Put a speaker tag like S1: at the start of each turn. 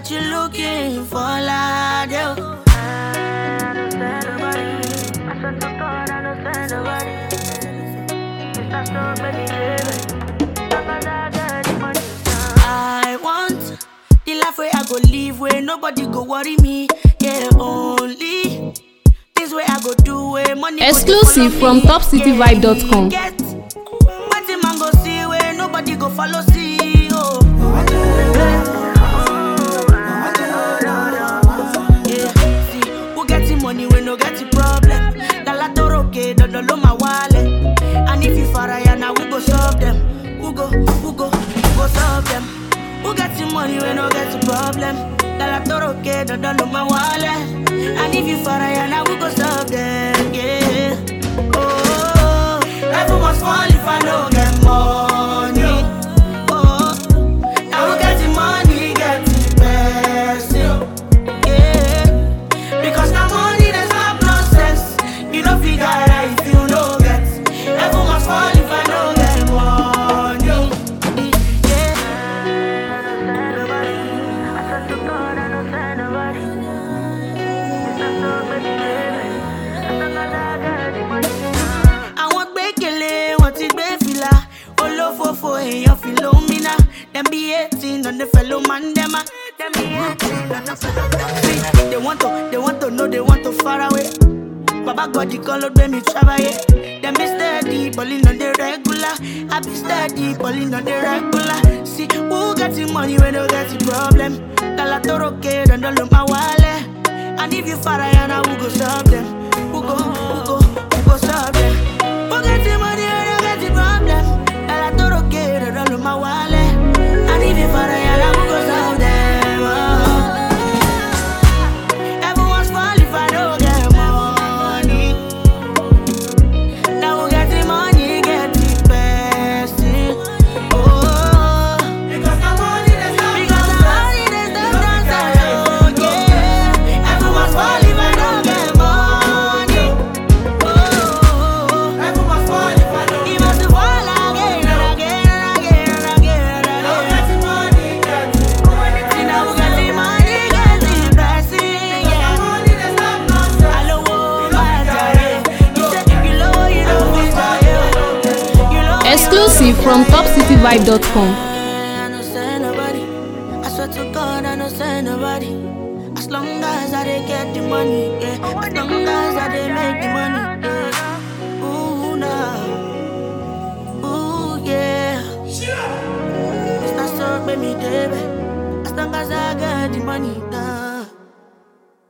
S1: what you looking for, lad. I don't stand nobody. I swear to God, I don't stand nobody. It's not so many I want the life where I go live, where nobody go worry me. Yeah, only this way I go do where money.
S2: Exclusive from topcityvibe.com.
S1: Yeah, what the man go see where nobody go follow see. Oh. Yeah, see, who get the money when no get the problem? Dala toroke, don't know my wallet. And if you far now we go solve them. Who go solve them? Who get the money when no get the problem? Dala toroke, don't know my wallet. And if you far now we go solve them. Yeah. Oh, life must fall if I don't get money. Oh, now we get the money, get the best. Yeah, because now money there's no process. You don't figure out if you don't get. Life must fall if I don't get money. Yeah. I swear to God, I don't stand nobody. It's not so many days. As long as I got the money. I want bekele, want it befila. Olofofo, your Philomena. Them be hating on the fellow man, them be hating on the fellow man. They want to know, they want to far away. Baba God, the color when me travel, yeah. Them be steady, balling on the regular. I be steady, balling on the regular. See, who got the money when they get the problem? Dala toroke, don't know my wallet. And if you far now, who go solve them? Who go solve them? Who get the money when they get the problem? Dala toroke, don't know my wallet. And if you far now, who go solve them? Oh. Everyone's fall if I don't get money. Now who get the money, get the best. Oh, because the money there's no answer. Yeah, everyone's fall if I don't get money. Oh, everyone's fall if I don't. He must fall again and again and again and again and again. Now who get the money, get the best. See now who get the money, get the best. Yeah, money there's no answer. I know my time. You say you know you don't be tired. You know.
S2: Exclusive from topcityvibe.com.
S1: I don't say nobody. I swear to God, I don't say nobody. As long as I dey get the money, yeah. As long as I dey make the money, yeah. Ooh, nah. Ooh, yeah. It's not so, baby, baby. As long as I get the money, nah.